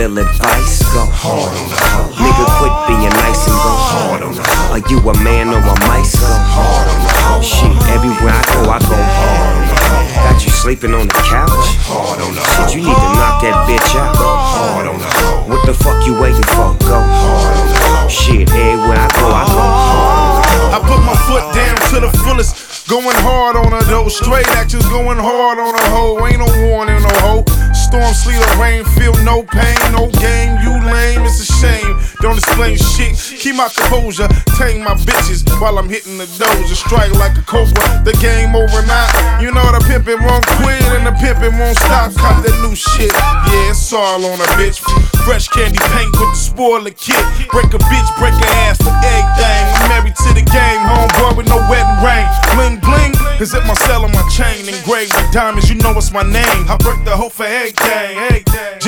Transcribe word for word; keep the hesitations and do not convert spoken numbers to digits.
little advice, go hard on the hoe. Nigga, quit being nice and go hard on the hoe. Are you a man or a mice? Go hard on the hoe. Shit, everywhere I go, I go hard on the hoe. Got you sleeping on the couch? Hard on the hoe. Shit, you need to knock that bitch out. Go hard on the hoe. What the fuck you waiting for? Go hard on the hoe. Shit, everywhere I go, I go hard on the hoe. I put my foot down to the fullest, going hard on her though. Straight actions going hard on a hoe. Ain't no warning, no hoe. Storm, sleet, or rain, feel no pain, no game. You lame, it's a shame. Don't explain shit. Keep my composure, tame my bitches while I'm hitting the doja. Strike like a cobra, the game overnight. You know the pimpin' won't quit and the pimpin' won't stop. Cop that new shit, yeah, it's all on a bitch. Fresh candy paint with the spoiler kit. Break a bitch, break her ass for everything. I'm married to the game, homeboy with no wedding ring. Bling bling is at my cell on my chain, engraved with diamonds. You know what's my name. I break the hoe for everything. Everything.